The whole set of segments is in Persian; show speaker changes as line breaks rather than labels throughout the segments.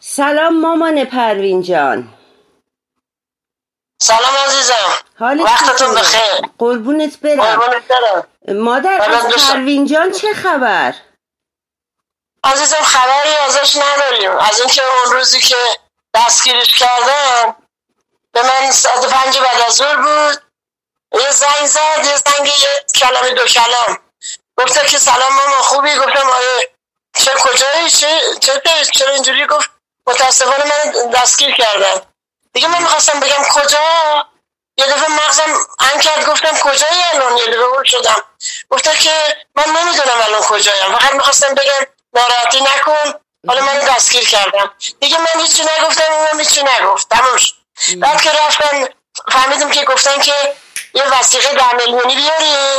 سلام مامان پروین جان.
سلام عزیزم،
وقتتون
بخیر.
قربونت برم. مادر از پروین جان چه خبر؟
عزیزم خبری ازش نداریم، از اینکه اون روزی که دستگیرش کردن به من ساعت 5 بعد از ظهر بود، یه زنگ زد، یه کلمه دو کلام گفته که سلام ماما خوبی؟ گفتم آره. کجایی؟ چرا اینجوری؟ گفت متاسفانه من دستگیر کردن. دیگه من میخواستم بگم کجا، یه دفعه مغزم هنگ کرد، گفتم کجایی الان؟ یه دفعه شدم. گفته که من نمیدونم الان کجایم، فقط میخواستم بگم ناراحتی نکن، حالا منو دستگیر کردم. دیگه من هیچی نگفتم، اونم هیچی نگفت، تموم شد. بعد که رفتن فهمیدم که گفتن که یه وثیقه 10 میلیونی بیارین،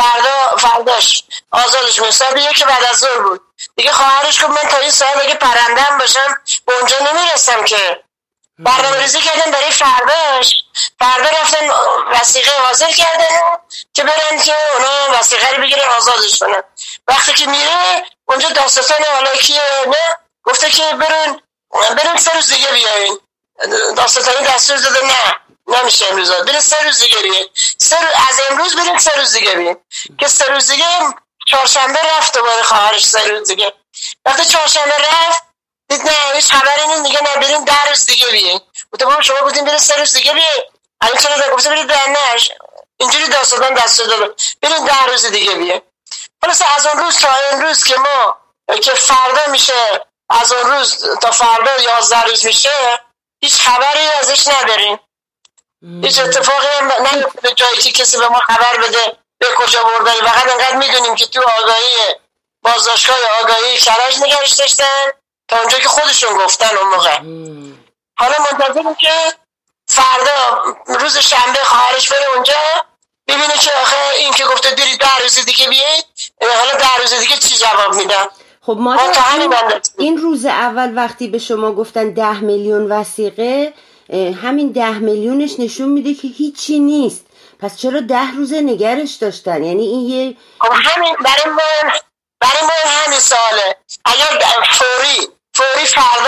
فرداش آزادش میشه که بعد از ظهر بود. دیگه خواهرش گفت من تا این ساعت اگه پرندم باشم به اونجا نمیرسم که. برنامه‌ریزی کردن برای فردا رفتن وثیقه حاضر کردن که برن که اونا وثیقه رو بگیرن آزادش کنن. وقتی که میره اونجا داستان حالاکیه، نه گفته که برن 3 روز دیگه بیاین. داستانی دستور داده نمیشه امروز، برن 3 روز دیگه بیاین. از امروز برن 3 روز دیگه بیاین. که 3 روز دیگه چهارشنبه رفت دوباره خواهرش 3 روز دیگه. وقتی چهارشنبه رفت دید نه هیچ خبری نیست، میگه نه بریم 10 روز دیگه بیاین. گفتم شما گفتین بریم 3 روز دیگه بیاین، الان چرا گفتم برید 10 نش اینجوری داستان دستور داده بریم 10 روز دیگه بیاین. خلاص از اون روز تا امروز که ما که فردا میشه، از اون روز تا فردا 11 روز میشه، هیچ خبری ازش نداریم. هیچ اتفاقی نیفتاده جایی که کسی به ما خبر بده به کجا بردن. فقط انقدر میدونیم که تو بازداشتگاه آگاهی کرج نگرش داشتن تا اونجا که خودشون گفتن اون موقع. حالا منتظریم که فردا روز شنبه خواهرش بره اونجا ببینه که آخه این که گفته برید 10 روز دیگه بیایید، حالا 10 روز دیگه چی جواب میدن.
خب این روز اول وقتی به شما گفتن 10 میلیون وثیقه، همین 10 میلیونش نشون میده که هیچی نیست. پس چرا 10 روز نگرش داشتن؟ یعنی این یه
همین برای ما همین ساله. اگر فوری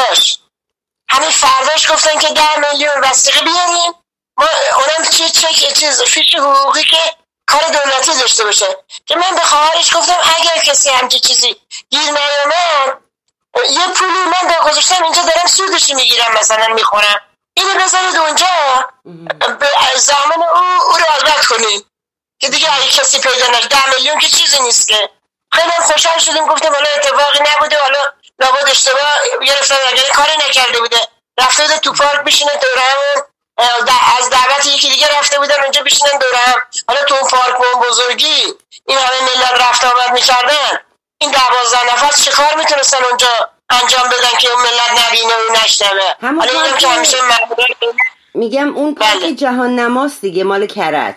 فرداش گفتن که 10 میلیون وثیقه بیاریم، ما اونم چیز فیش حقوقی که کار دولتی داشته باشه. که من به خواهرش گفتم اگر کسی همچین چیزی گیر نیامد، یه پولی من دا گذاشتم اینجا دارم سودش میگیرم، مثلا میخورم، اینو بذارید اونجا به زمان او رو آزاد کنید که دیگه اگه کسی پیدا نشه. 10 میلیون که چیزی نیست که. خیلی خوشحال شدیم، گفتیم حالا اتفاقی نبوده، حالا لابد اشتباه گرفتن، اگه کاری نکرده بوده رفته بوده تو پارک بشینه دوره هم، از دعوت یکی دیگه رفته بودن اونجا بشینن دوره هم. حالا تو اون پارک و اون بزرگی این همه ملت رفت آمد میکردن، این 12 نفر چه کار میتونستن اونجا انجام بدن که اون ملت نبینه و نشنوه؟ حالا اینم که همیشه
میگم اون پارک جهان نماست دیگه، مال کرج.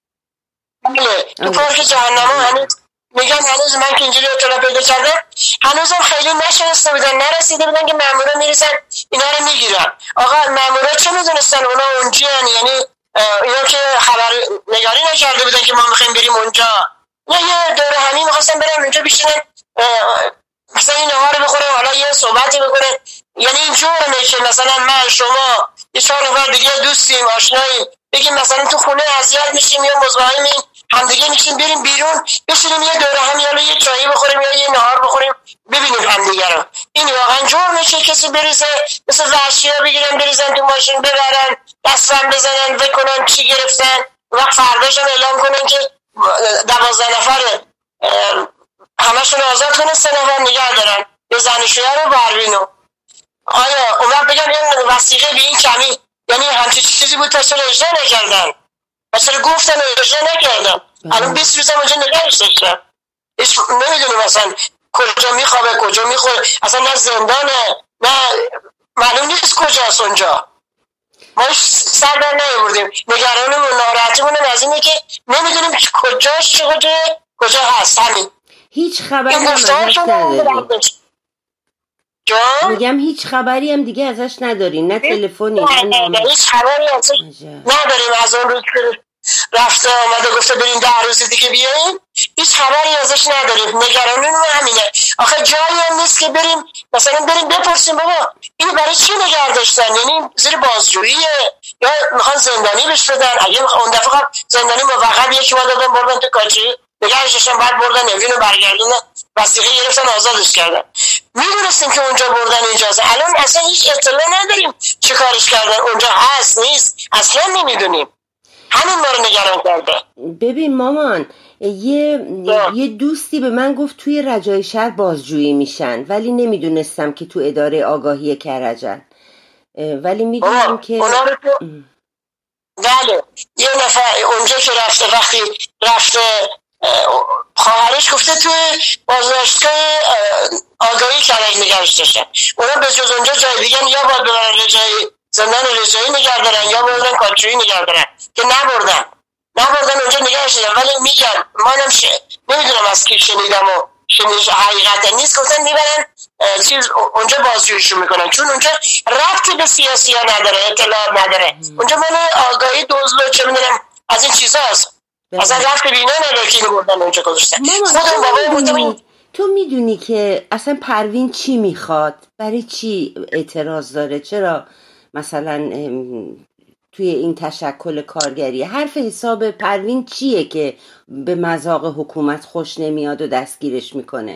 بله تو پارک جهان نما هنوز من که اینجوری اطلاع پیدا کردم هنوزم خیلی نشناسته بودن، نرسیده بودن که مامورا میرسن اینا رو میگیرن. آقا مامورا چه میدونستن اونا اونجان؟ یعنی اینا که خبر نگاری نکرده بودن که ما میخوایم بریم اونجا، نه یه دوره همی میخواستن برن اونجا بشینن مثلا این نهار بخورن، حالا یه صحبتی بکنن. یعنی این جورمه که مثلا من شما یه 4 نفر دیگه دوستیم آشناییم بگیم مثلا تو خونه اذیت میشیم یا مزاحمیم، همدیگه میشیم بریم بیرون بشینیم یه دوره هم، یا یه چایی بخوریم یا یه نهار بخوریم ببینیم همدیگه رو. این واقعا جرمه که کسی بریزه مثل وحشی‌ها بگیرن بریزن تو ماشین ببرن دستم بزنن بکنن چی گرفتن، وقت فرداش هم اعلام کنن که 12 نفر همشون آزاد کنن، 3 نفر نگه دارن به زنشویه رو پروینو. آیا اون وقت بگم این وثیقه به این کمی یعنی همچین چیزی بود تا چرا اجرا نکردن؟ مثلا گفتن اجرا نکردم، الان 20 روز هم اونجا نگرش داشتم، هیچ نمیدونم مثلا کجا میخوابه کجا میخوره، اصلا نه زندانه نه معلوم نیست کجاست اونجا. ما هیچ سر در نیاوردیم، نگرانمون ناراحتیمون از اینه که نمیدونیم که کجاش کجا هست. همین
هیچ خبری هم ازش نداریم. میگم هیچ خبری هم دیگه ازش نداریم، نه تلفنی
نه هیچ خبری ازش نداریم. از اون روز که رفته آمده گفته بریم 10 روز دیگه بیاییم هیچ خبری ازش نداریم. نگرانیمون همینه. آخه جایی هم نیست که بریم مثلا بپرسیم بابا اینو برای چی نگه داشتن، یعنی زیر بازجوییه یا میخوان زندانی بهش بدن. اگه اون دفعه زندانی موقت یکی ما دادن بردن تو کاچی نگهش داشتن، بعد بردن نوین رو برگردوندن، وثیقه گرفتن، آزادش کردن. میدونستیم که اونجا بردن اینجاست. الان اصلا هیچ اطلاع نداریم چه کارش کردن، اونجا هست نیست اصلا نمیدونیم. همین ما رو نگران کرده.
ببین مامان، یه دوستی به من گفت توی رجای شهر بازجویی میشن، ولی نمیدونستم که تو اداره آگاهی کرجن. ولی میدونم که
بله یه نفر اونجا که رفته، وقتی رفته خواهرش گفته توی بازداشتگاه آگاهی کرج نگهش داشتن. اونا به جز اونجا جای دیگه یا باید ببرن زندان رجایی نگه دارن یا بردن کارچویی نگه دارن که نبردن اونجا نگهش دارن. ولی میگن منم نمیدونم از کی شنیدم و حقیقتا نیست، گفتن میبرن اونجا بازجوییشو میکنن، چون اونجا ربطی به سیاسی ها نداره، اطلاع نداره. اونجا من آگاهی دوزلو چه میدونم از این چیزا هست، اصلا ربط به اینا نداره که اینو بردن اونجا گذاشتن.
تو میدونی که اصلا پروین چی میخواد؟ برای چی اعتراض داره؟ چرا مثلا توی این تشکل کارگری حرف حساب پروین چیه که به مذاق حکومت خوش نمیاد و دستگیرش میکنه؟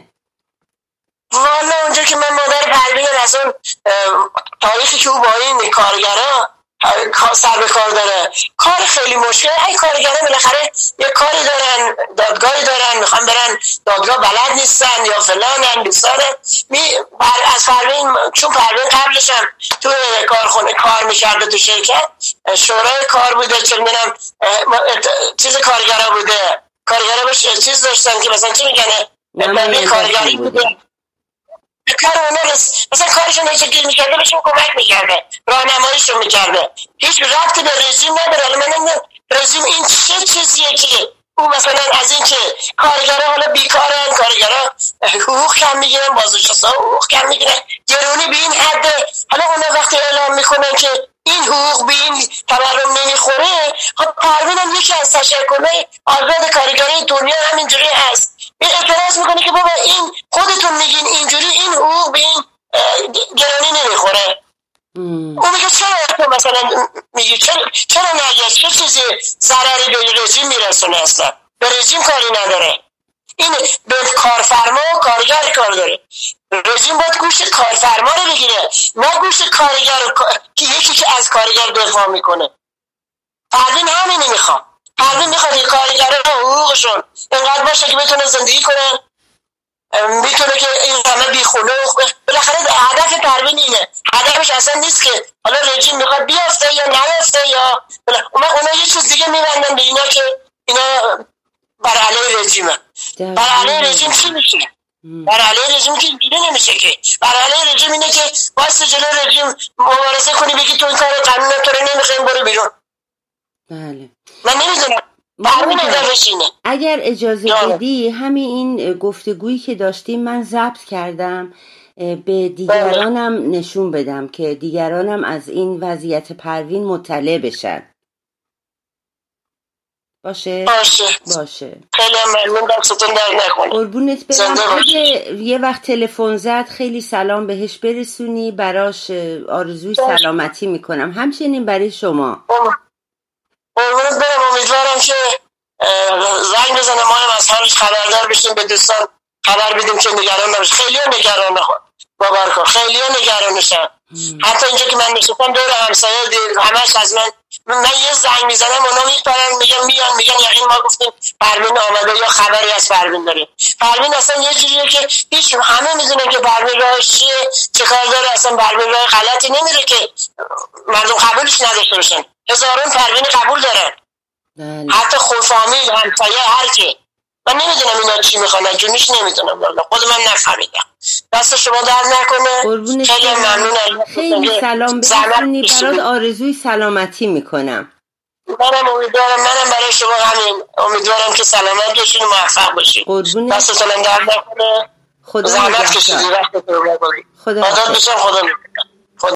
والا اونجا که من مادر پروین از اون تاریخی که او با این کارگرها سر به کار داره، کار خیلی مشکل. این کارگرها بالاخره یه کاری دارن، دادگاهی دارن، میخوان برن دادگاه، بلد نیستن یا فلانن بیسارن. از پروین، چون پروین قبلش هم تو کارخونه کار میکرده، تو شرکت شورای کار بوده، چه میدونم چیز کارگرها بوده، کارگرها بهش چیز داشتن که مثلا چی میگنه کارگری بوده، کار اونا مثلا کارشون هیچ گیر میکرده بهشون کمک میکرده، راهنماییشون میکرده، هیچ ربطی به رژیم نداره. من نمیدونم رژیم این چه چیزیه که او مثلا از این که کارگرها حالا بیکارن، کارگرها حقوق کم میگیرن، بازنشسته حقوق کم میگیرن، گرونی به این حده. حالا اونا وقتی اعلام میکنن که این حقوق به این تورم نمیخوره، خب پروین هم یکی از تشکل‌های آزاد کارگری دنیا همینجوری هست. این اعتراض میکنه که بابا این خودتون میگین اینجوری این حقوق به این گرانی نمیخوره. اون میگه چرا مثلا میگه چرا نگه چه چیزی ضرری به رژیم میرسونه؟ اصلا به رژیم کاری نداره، این به کارفرما و کارگر کار داره. رژیم باید گوش کارفرما رو بگیره، نه گوش کارگر که یکی که از کارگر دفاع میکنه. پروین همینی میخواد. پروین میخواد این کارگرها حقوقشون اینقدر باشه که بتونه زندگی کنن، میتونه که این همه بیخلوق. بالاخره هدف پروین اینه، هدفش اصلا نیست که حالا رژیم میخواد بیافته یا نیافته، یا اونا یه چیز دیگه میبندن به اینا که اینا بر علیه رژیمه. بر علیه رژیم چی میشه؟ بر علیه رژیم که اینجوری نمیشه که. بر علیه رژیم اینه که واسه جلو رژیم مبارزه کنی، بگی تو این کار قانون تو رو نمیخوایم، برو بیرون.
بله
من نمیدونم پروین هدفش اینه.
اگر اجازه بدی همین این گفتگویی که داشتیم من ضبط کردم، به دیگرانم نشون بدم که دیگرانم از این وضعیت پروین مطلع بشن. باشه.
خیلی ممنون، دستتون در نکنه.
قربونت برم. یه وقت تلفن زد خیلی سلام بهش برسونی، براش آرزوی سلامتی میکنم، همچنین برای شما.
قربونت برم. امیدوارم که زنگ بزنه ما هم از حالش خبردار بشیم، به دوستان خبر بدیم که نگران نباشه. خیلی نگران باور کن، خیلی نگرانشم. حتی اینجا که من نشستم دور همسایه همش از من یه زنگ میزنم اونا میپرن میگن یقین ما گفتیم پروین آمده یا خبری از پروین داریم. پروین اصلا یه جوریه که هیچ همه میدونن که پروین راهش چیه، چه کار داره. اصلا پروین راه غلطی نمیره که مردم قبولش نداشته باشن. هزاران پروین قبول دارن، حتی خود فامیل، همسایه، هر کی. من نمیدونم اینا چی میخوان، جونیش نمیدونم، والله خود من نفهمیدم. دست شما در نکنه. خیلی ممنونم.
خیلی سلام برسونی، برات آرزوی سلامتی میکنم.
منم برای شما همین امیدوارم که سلامت باشین و موفق باشین. دستتون در نکنه.
خدا
زحمت کشیدین، وقتتون رو نکنید. خدا باشم. خدا